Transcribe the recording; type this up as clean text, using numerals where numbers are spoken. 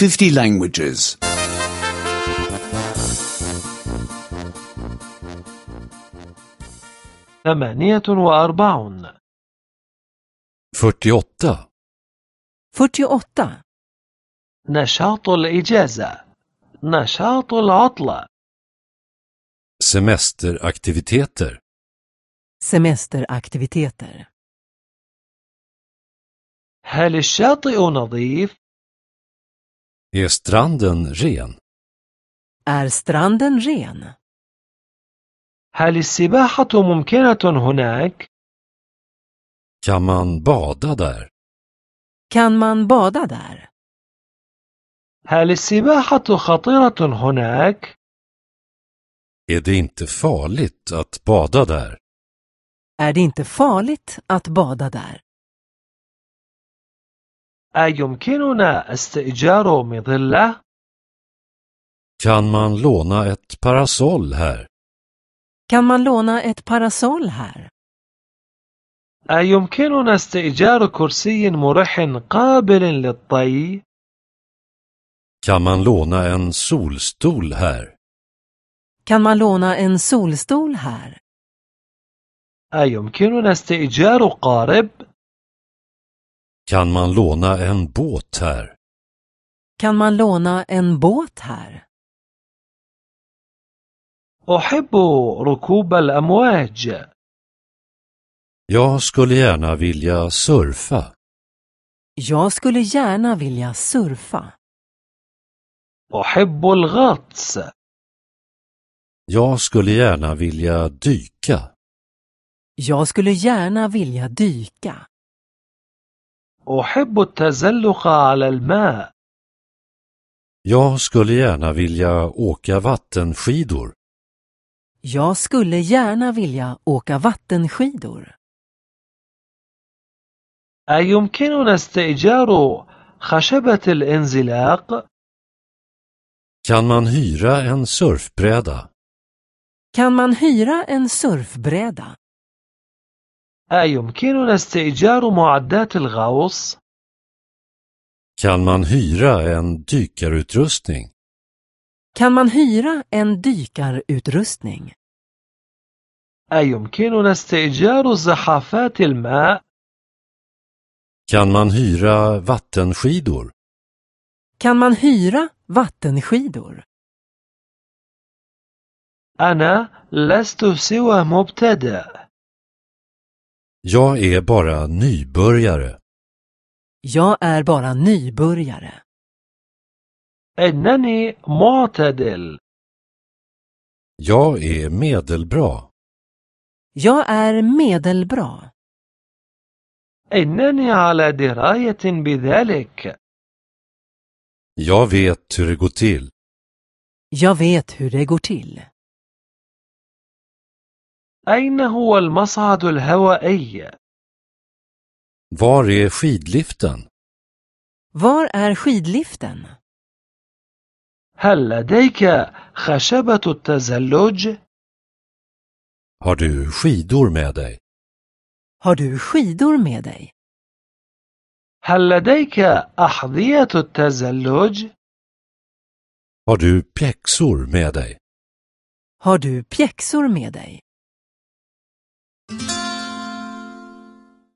50 languages. 48 48. 48. نشاط الإجازة نشاط العطلة Semesteraktiviteter. Semesteraktiviteter. هل الشاطئ نظيف؟ Är stranden ren? Är stranden ren? هل السباحة ممكنة هناك؟ Kan man bada där? Kan man bada där? هل السباحة خطيرة هناك؟ Är det inte farligt att bada där? Är det inte farligt att bada där? أيمكننا استئجار مظلة؟ Kan man låna ett parasoll här? Kan man låna ett parasoll här? أيمكننا استئجار كرسي مريح قابل للطي؟ Kan man låna en solstol här? Kan man låna en solstol här? أيمكننا استئجار قارب؟ Kan man låna en båt här? Kan man låna en båt här? أحب ركوب الأمواج. Jag skulle gärna vilja surfa. Jag skulle gärna vilja surfa. أحب الغطس. Jag skulle gärna vilja dyka. Jag skulle gärna vilja dyka. أحب التزلق على الماء. Jag skulle gärna vilja åka vattenskidor. Jag skulle gärna vilja åka vattenskidor. أيمكننا استئجار خشبة الانزلاق؟ Kan man hyra en surfbräda? Kan man hyra en surfbräda? أيمكننا استئجار معدات الغوص؟ Kan man hyra en dykarutrustning? Kan man hyra en dykarutrustning? أيمكننا استئجار زحافات الماء؟ Kan man hyra vattenskidor? Kan man hyra vattenskidor? أنا لست سوى مبتدئ. Jag är bara nybörjare. Jag är bara nybörjare. إنني معتدل. Jag är medelbra. Jag är medelbra. إنني على دراية بذلك. Jag vet hur det går till. Jag vet hur det går till. أين هو المصعد الهوائي؟ Var är skidliften? Var är skidliften? هل لديك خشبة التزلج؟ Har du skidor med dig? Har du skidor med dig? هل لديك أحذية التزلج؟ Har du pjäxor med dig? Har du pjäxor med dig?